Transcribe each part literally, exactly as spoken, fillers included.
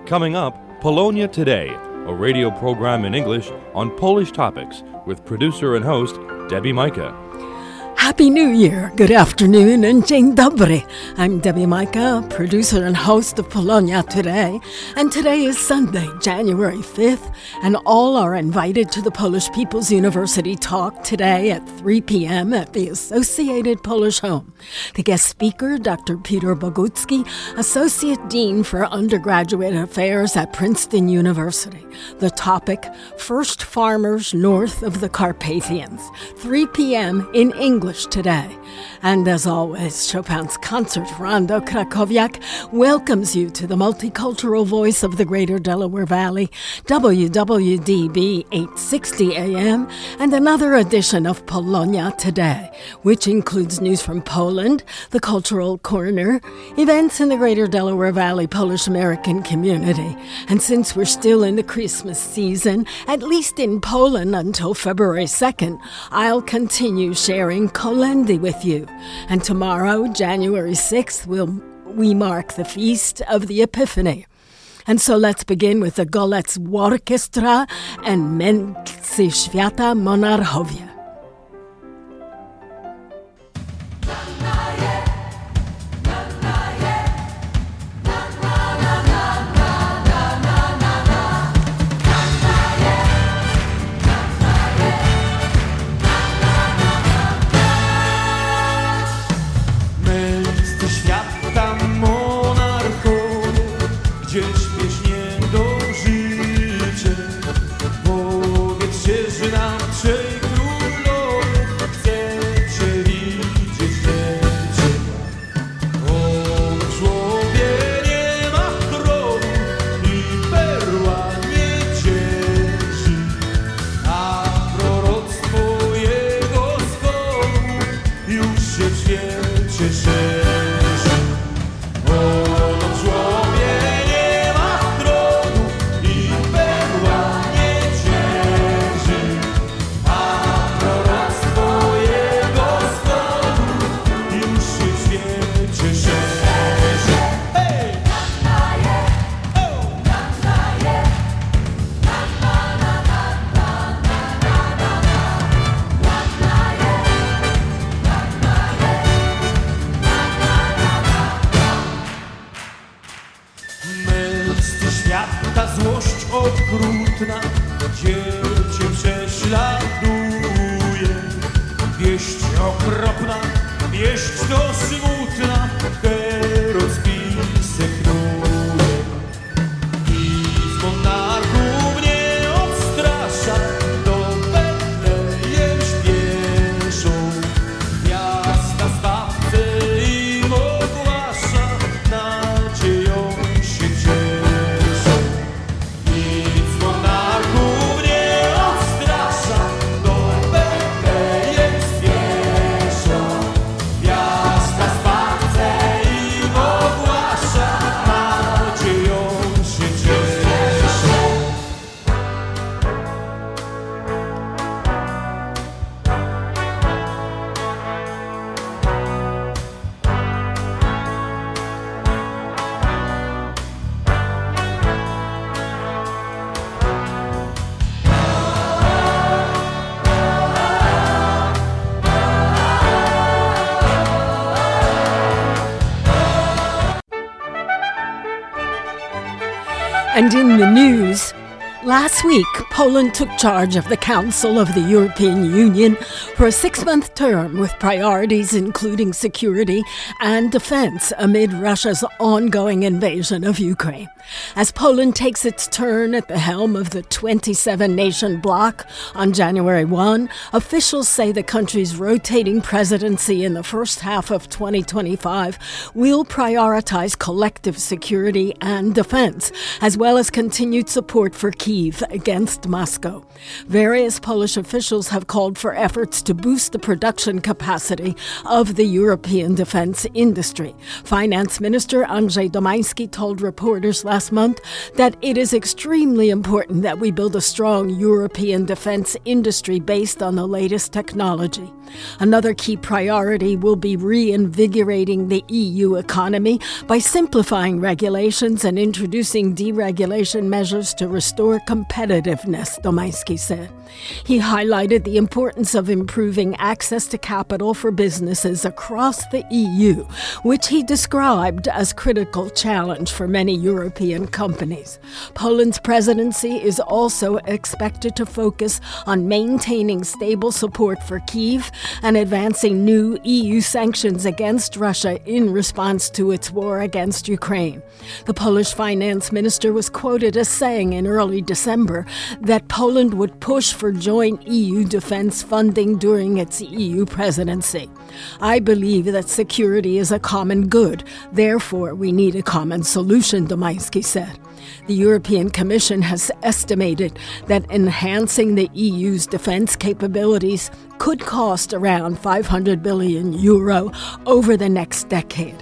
Coming up, Polonia Today, a radio program in English on Polish topics with producer and host Debbie Micah. Happy New Year, good afternoon, and dzień dobry. I'm Debbie Micah, producer and host of Polonia Today, and today is Sunday, January fifth, and all are invited to the Polish People's University talk today at three p.m. at the Associated Polish Home. The guest speaker, Doctor Peter Bogucki, Associate Dean for Undergraduate Affairs at Princeton University. The topic, First Farmers North of the Carpathians, three p.m. in English today. And as always, Chopin's concert Rondo Krakowiak welcomes you to the multicultural voice of the Greater Delaware Valley, W W D B eight sixty A M, and another edition of Polonia Today, which includes news from Poland, the Cultural Corner, events in the Greater Delaware Valley Polish American community. And since we're still in the Christmas season, at least in Poland until February second, I'll continue sharing Kolendy with you. And tomorrow, January sixth, we'll, we mark the Feast of the Epiphany. And so let's begin with the Golec Orchestra and Mędrcy Świata Monarchowie. And in the news, last week, Poland took charge of the Council of the European Union for a six-month term with priorities including security and defense amid Russia's ongoing invasion of Ukraine. As Poland takes its turn at the helm of the twenty-seven nation bloc on January first, officials say the country's rotating presidency in the first half of twenty twenty-five will prioritize collective security and defense, as well as continued support for Kyiv against Moscow. Various Polish officials have called for efforts to boost the production capacity of the European defense industry. Finance Minister Andrzej Domański told reporters last month that it is extremely important that we build a strong European defense industry based on the latest technology. Another key priority will be reinvigorating the E U economy by simplifying regulations and introducing deregulation measures to restore competitiveness, Domański said. He highlighted the importance of improving access to capital for businesses across the E U, which he described as a critical challenge for many European companies. Poland's presidency is also expected to focus on maintaining stable support for Kyiv and advancing new E U sanctions against Russia in response to its war against Ukraine. The Polish finance minister was quoted as saying in early December that Poland would push for joint E U defense funding during its E U presidency. I believe that security is a common good. Therefore, we need a common solution, Domański said. The European Commission has estimated that enhancing the E U's defense capabilities could cost around five hundred billion euro over the next decade.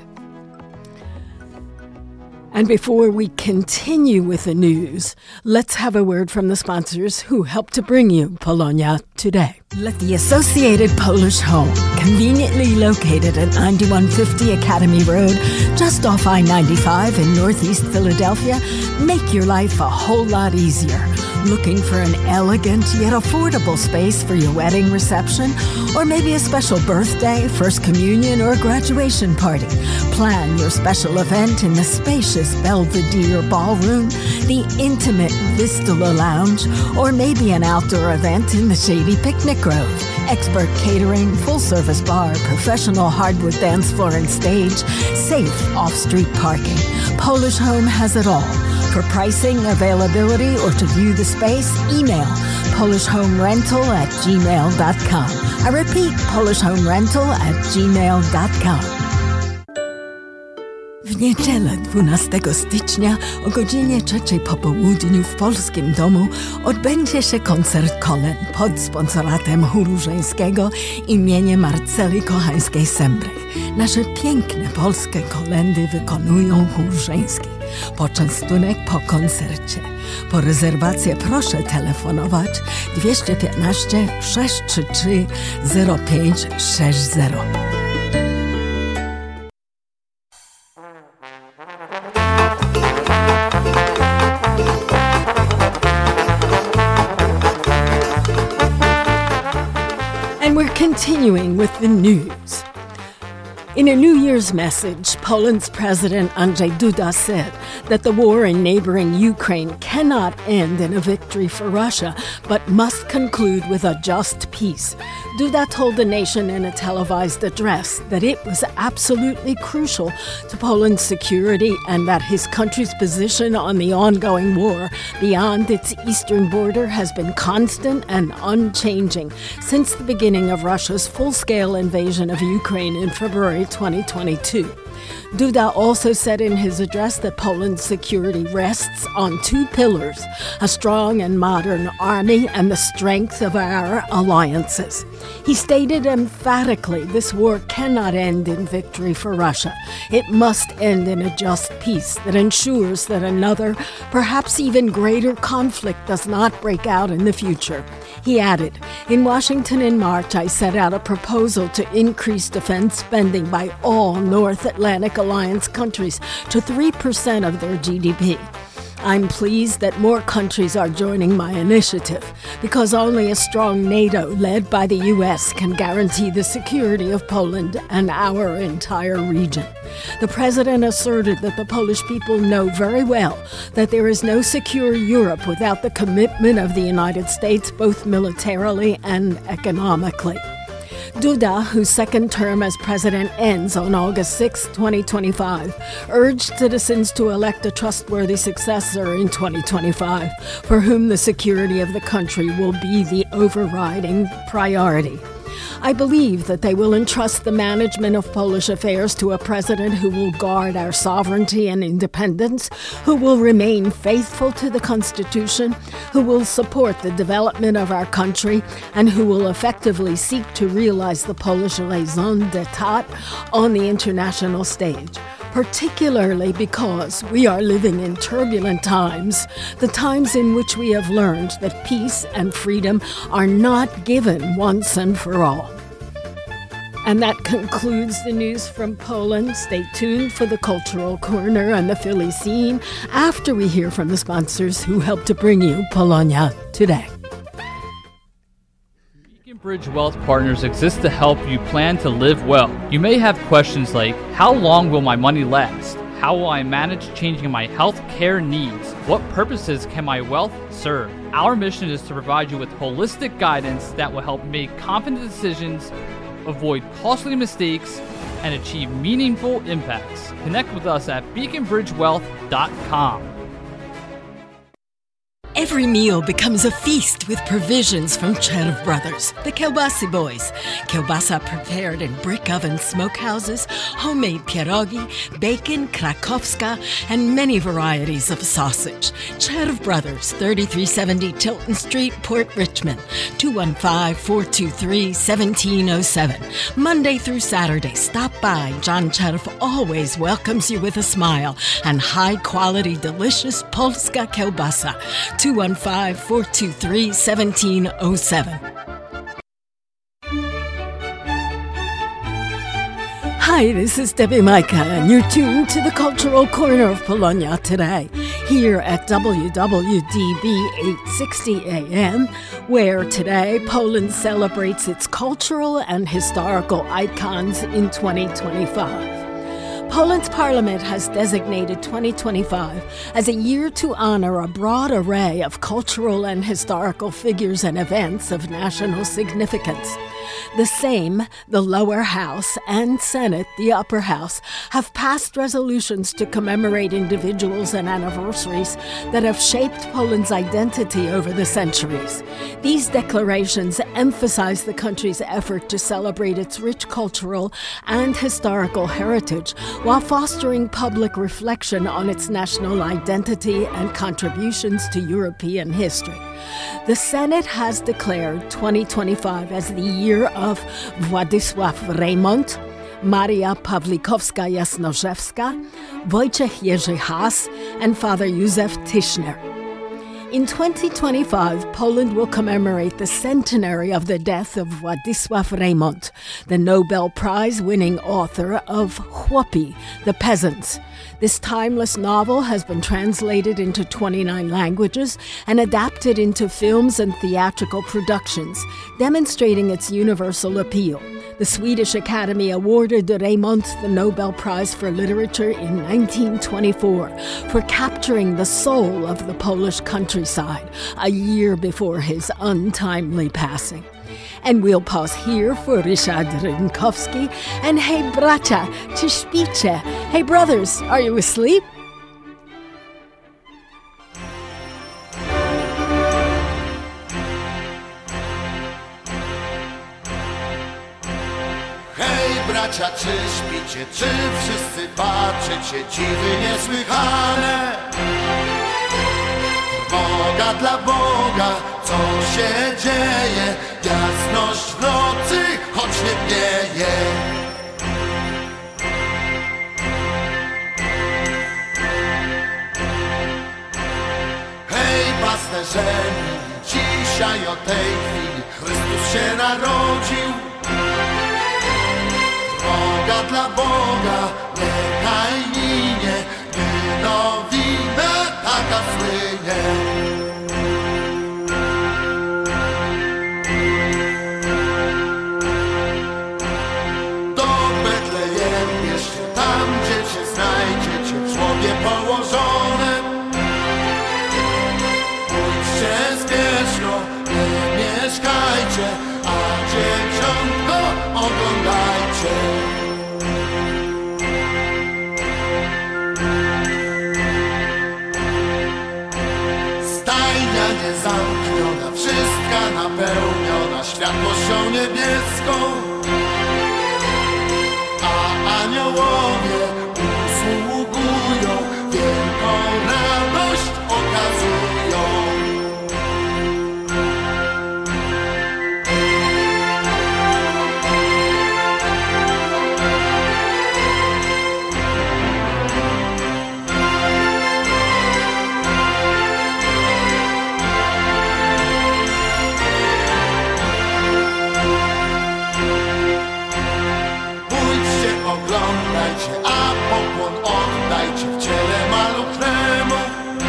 And before we continue with the news, let's have a word from the sponsors who help to bring you Polonia Today. Let the Associated Polish Home, conveniently located at ninety-one fifty Academy Road, just off I ninety-five in Northeast Philadelphia, make your life a whole lot easier. Looking for an elegant yet affordable space for your wedding reception, or maybe a special birthday, first communion, or graduation party? Plan your special event in the spacious Belvedere Ballroom, the intimate Vistula Lounge, or maybe an outdoor event in the shady Picnic Grove. Expert catering, full-service bar, professional hardwood dance floor and stage, safe off-street parking. Polish Home has it all. For pricing, availability, or to view the space, email polishhomerental at gmail dot com. I repeat, polishhomerental at gmail dot com. W niedzielę dwunastego stycznia o godzinie trzeciej po południu w Polskim Domu odbędzie się koncert kolęd pod sponsoratem chóru żeńskiego imieniem Marceli Kochańskiej-Sembrych. Nasze piękne polskie kolędy wykonują chór żeński. Poczęstunek po koncercie. Po rezerwację proszę telefonować dwieście piętnaście sześć trzy trzy zero pięć sześć zero. And we're continuing with the news. In a New Year's message, Poland's President Andrzej Duda said that the war in neighboring Ukraine cannot end in a victory for Russia, but must conclude with a just peace. Duda told the nation in a televised address that it was absolutely crucial to Poland's security and that his country's position on the ongoing war beyond its eastern border has been constant and unchanging since the beginning of Russia's full-scale invasion of Ukraine in February twenty twenty-two. Duda also said in his address that Poland's security rests on two pillars, a strong and modern army and the strength of our alliances. He stated emphatically this war cannot end in victory for Russia. It must end in a just peace that ensures that another, perhaps even greater conflict does not break out in the future. He added, in Washington in March, I set out a proposal to increase defense spending by all North Atlantic Alliance countries to three percent of their G D P. I'm pleased that more countries are joining my initiative because only a strong NATO led by the U S can guarantee the security of Poland and our entire region. The president asserted that the Polish people know very well that there is no secure Europe without the commitment of the United States, both militarily and economically. Duda, whose second term as president ends on August sixth, twenty twenty-five, urged citizens to elect a trustworthy successor in twenty twenty-five, for whom the security of the country will be the overriding priority. I believe that they will entrust the management of Polish affairs to a president who will guard our sovereignty and independence, who will remain faithful to the Constitution, who will support the development of our country, and who will effectively seek to realize the Polish raison d'etat on the international stage. Particularly because we are living in turbulent times, the times in which we have learned that peace and freedom are not given once and for all. And that concludes the news from Poland. Stay tuned for the Cultural Corner and the Philly Scene after we hear from the sponsors who help to bring you Polonia Today. Beacon Bridge Wealth Partners exists to help you plan to live well. You may have questions like, how long will my money last? How will I manage changing my health care needs? What purposes can my wealth serve? Our mission is to provide you with holistic guidance that will help make confident decisions, avoid costly mistakes, and achieve meaningful impacts. Connect with us at beacon bridge wealth dot com. Every meal becomes a feast with provisions from Cherv Brothers, the Kielbasy Boys. Kielbasa prepared in brick oven smokehouses, homemade pierogi, bacon, krakowska, and many varieties of sausage. Cherv Brothers, thirty-three seventy Tilton Street, Port Richmond, two one five, four two three, one seven zero seven. Monday through Saturday, stop by. John Cherv always welcomes you with a smile and high-quality, delicious Polska Kielbasa. two one five, four two three, one seven zero seven. Hi, this is Debbie Micah, and you're tuned to the Cultural Corner of Polonia Today, here at W W D B eight sixty A M, where today Poland celebrates its cultural and historical icons in twenty twenty-five. Poland's parliament has designated twenty twenty-five as a year to honor a broad array of cultural and historical figures and events of national significance. The Sejm, the lower house, and Senate, the upper house, have passed resolutions to commemorate individuals and anniversaries that have shaped Poland's identity over the centuries. These declarations emphasize the country's effort to celebrate its rich cultural and historical heritage while fostering public reflection on its national identity and contributions to European history. The Senate has declared twenty twenty-five as the year of Władysław Reymont, Maria Pawlikowska-Jasnorzewska, Wojciech Jerzy Haas, and Father Józef Tischner. In twenty twenty-five, Poland will commemorate the centenary of the death of Władysław Reymont, the Nobel Prize-winning author of Chłopi, The Peasants. This timeless novel has been translated into twenty-nine languages and adapted into films and theatrical productions, demonstrating its universal appeal. The Swedish Academy awarded Reymont the Nobel Prize for Literature in nineteen twenty-four for capturing the soul of the Polish countryside a year before his untimely passing. And we'll pause here for Ryszard Rynkowski and Hey Bracia, czy śpicie? Hey brothers, are you asleep? Hej bracia, czy śpicie? Czy wszyscy patrzycie? Dziwy niesłychane. Boga dla Boga, co się dzieje? Jasność w nocy, choć nie wieje. Hej pasterzeni, dzisiaj o tej chwili Chrystus się narodził. Boga dla Boga, niechaj minie, gdy nowina taka słynie. Do Betlejem bierzcie, tam dziecię znajdziecie, w żłobie położone. Pójdźcie spieszno, nie mieszkajcie, a dzieciątko oglądajcie. a pokłon oddajcie w ciele maluchnemu.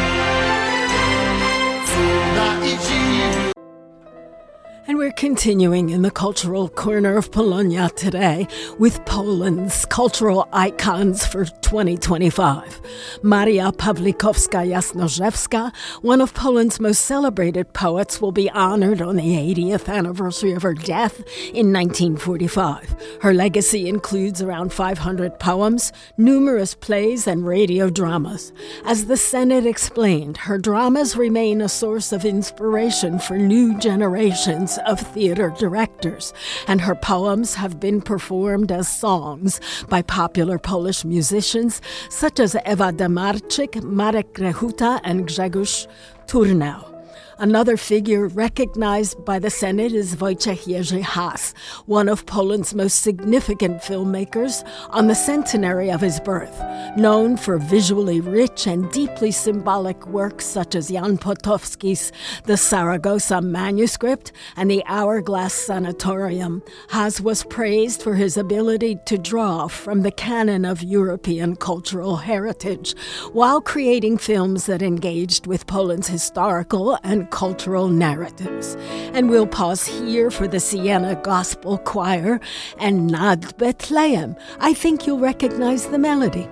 Cuda i dziwne. And we're continuing in the cultural corner of Polonia today with Poland's cultural icons for twenty twenty-five. Maria Pawlikowska-Jasnorzewska, one of Poland's most celebrated poets, will be honored on the eightieth anniversary of her death in nineteen forty-five. Her legacy includes around five hundred poems, numerous plays, and radio dramas. As the Senate explained, her dramas remain a source of inspiration for new generations of theater directors, and her poems have been performed as songs by popular Polish musicians such as Ewa Demarczyk, Marek Grechuta, and Grzegorz Turnau. Another figure recognized by the Senate is Wojciech Jerzy Has, one of Poland's most significant filmmakers on the centenary of his birth, known for visually rich and deeply symbolic works such as Jan Potowski's The Saragossa Manuscript and The Hourglass Sanatorium. Has was praised for his ability to draw from the canon of European cultural heritage, while creating films that engaged with Poland's historical and cultural narratives. And we'll pause here for the Siena Gospel Choir and Nad Bethlehem. I think you'll recognize the melody.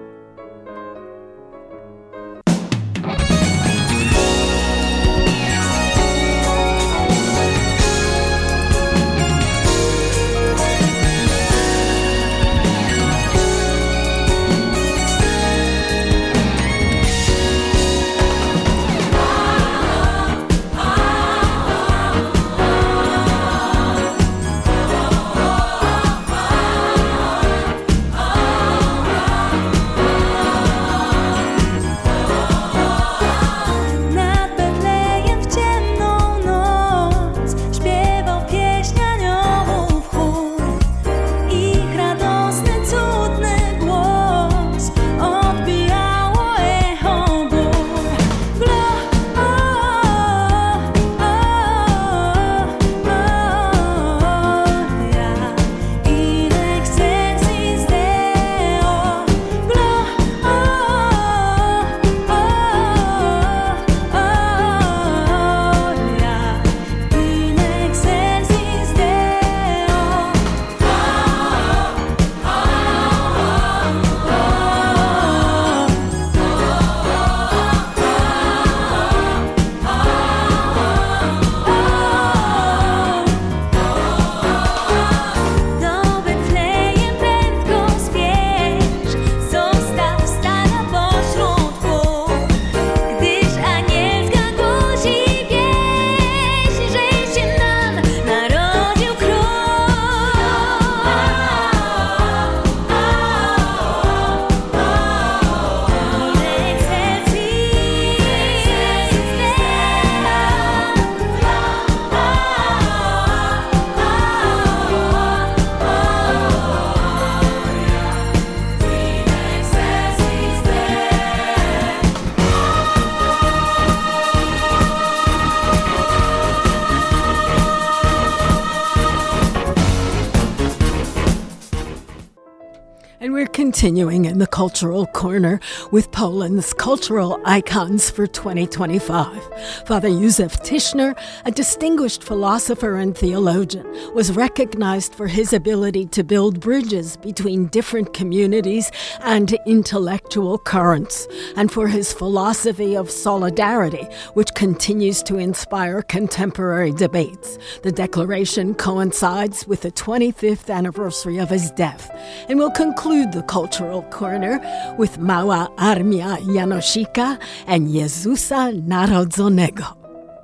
Continuing in the cultural corner with Poland's cultural icons for twenty twenty-five. Father Józef Tischner, a distinguished philosopher and theologian, was recognized for his ability to build bridges between different communities and intellectual currents, and for his philosophy of solidarity, which continues to inspire contemporary debates. The declaration coincides with the twenty-fifth anniversary of his death, and will conclude the Cultural Corner with Mała Armia Janosika and Jezusa Narodzonego.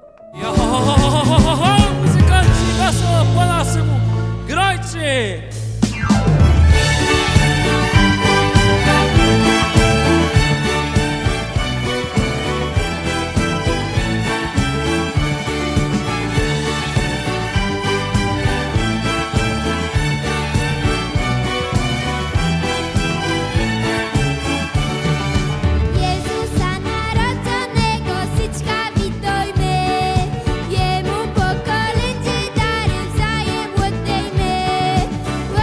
Muzykanci, wesoło po naszemu, grajcie! Jemu po kolędzie dary wzajem oddejmy.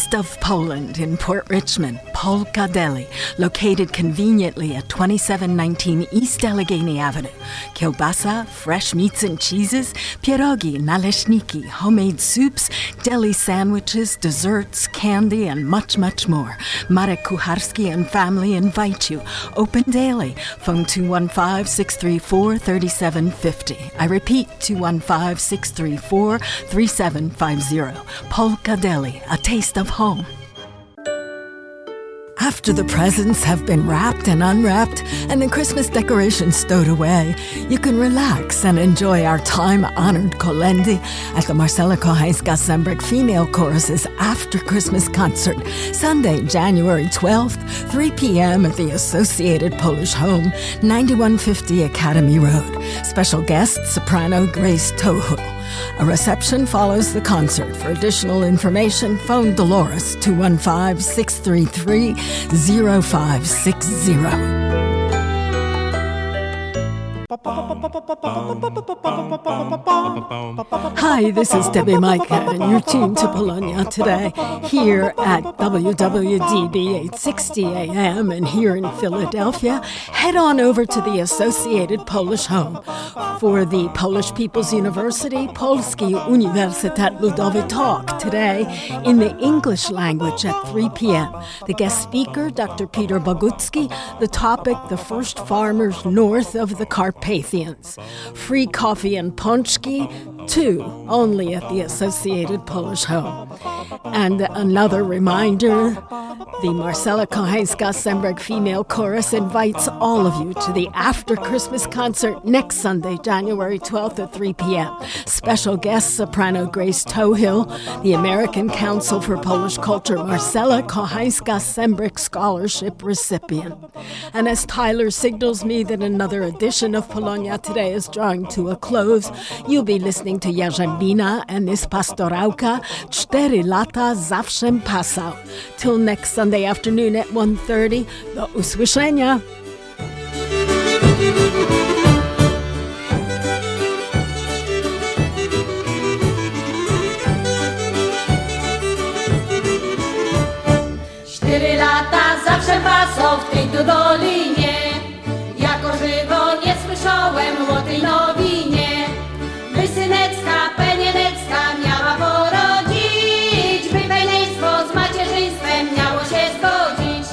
Taste of Poland in Port Richmond, Polka Deli, located conveniently at twenty-seven nineteen East Allegheny Avenue. Kielbasa, fresh meats and cheeses, pierogi, naleśniki, homemade soups, deli sandwiches, desserts, candy, and much, much more. Marek Kucharski and family invite you. Open daily. Phone two one five, six three four, three seven five zero. I repeat, two one five, six three four, three seven five zero. Polka Deli, a taste of home. After the presents have been wrapped and unwrapped and the Christmas decorations stowed away, you can relax and enjoy our time-honored Kolendy at the Marcela Kochańska-Sembrek Female Chorus's After Christmas Concert, Sunday, January twelfth, three p.m. at the Associated Polish Home, ninety-one fifty Academy Road. Special guest, soprano Grace Tohul. A reception follows the concert. For additional information, phone Dolores two one five, six three three, zero five six zero. Hi, this is Debbie Micah, and you're tuned to Polonia Today here at W W D B eight sixty A M and here in Philadelphia. Head on over to the Associated Polish Home for the Polish People's University Polski Uniwersytet Ludowy talk today in the English language at three p.m. The guest speaker, Doctor Peter Bogucki. The topic, the first farmers north of the Carpathians. Free coffee and ponchki, two, only at the Associated Polish Home. And another reminder, the Marcela Kochańska-Sembrek Female Chorus invites all of you to the After Christmas Concert next Sunday, January twelfth at three p.m. Special guest, soprano Grace Tohul, the American Council for Polish Culture Marcela Kochańska-Sembrek Scholarship recipient. And as Tyler signals me that another edition of Polonia Today is drawing to a close, you'll be listening to Jarzębina and this pastorałka, Cztery lata zawszem pasał. Till next Sunday afternoon at one thirty, do usłyszenia. Cztery lata zawsze pasał w tej tu dolinie, jako żywo nie słyszałem o tej nowinie. By synecka, penienecka miała porodzić, by penieństwo z macierzyństwem miało się zgodzić.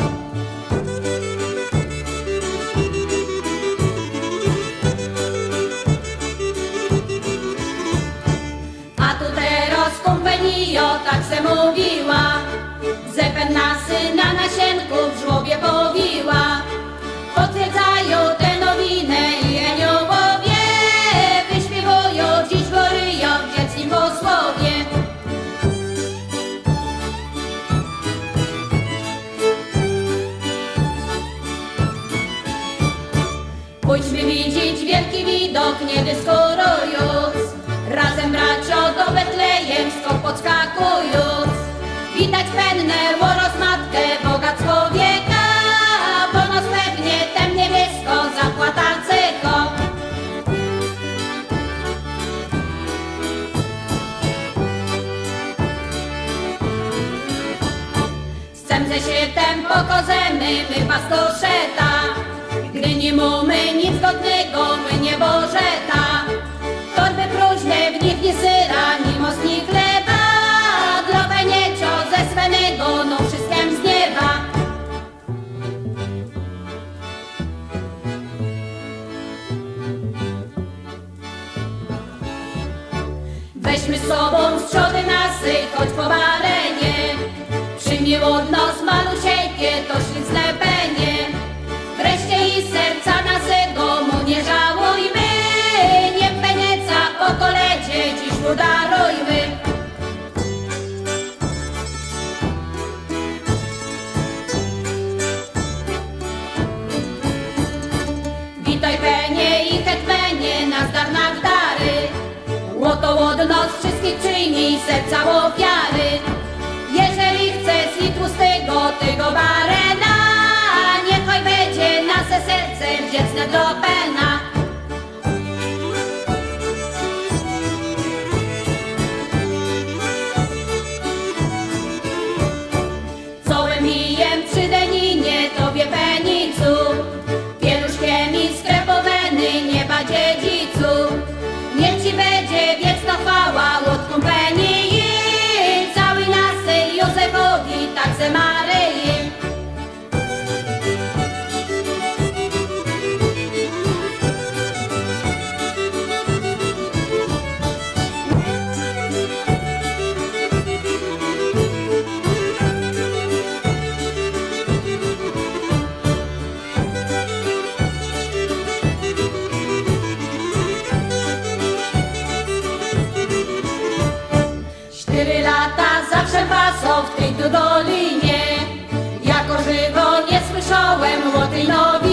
A tu teraz kompenio tak se mówiła, zepen na syna na sienku w żłobie powiła. Potwierdzają tę nowinę i aniołowie, wyśpiewują dziś goryją dzieckim posłowie. Pójdźmy widzieć wielki widok, nie dyskutując, razem bracio do Betlejem skok podskakując. Widać pennę, łoros matkę, bogat człowieka, bo nos pewnie tem niebiesko zapłata ceko. Chcemże się tem pokozemy, my pastoszeta, gdy nie mamy nic godnego, my nie bożeta. Torby próżne, w nich nie syra, ni most, ni chleba, drobę nieco ze swenego, no wszystkiem z nieba. Weźmy z sobą z trzody nasy, choć po barenie, przyjmie od nas malusieńkie, to ślicne penie. Wreszcie i serca nasego mu nie żałujmy, nie penieca po kolecie dziś mu darujmy. Witaj penie i hetmenie, na zdar na dary, łoto od nas wszystkich przyjmij serca ofiary. Jeżeli chcesz i tłustego tego barena, niechaj będzie nasze serce wdzięczne do Pana. jak ze Maryi. Cztery lata zawsze pasał w tej tu dolinie. Jako żywo nie słyszałem o tej nowej.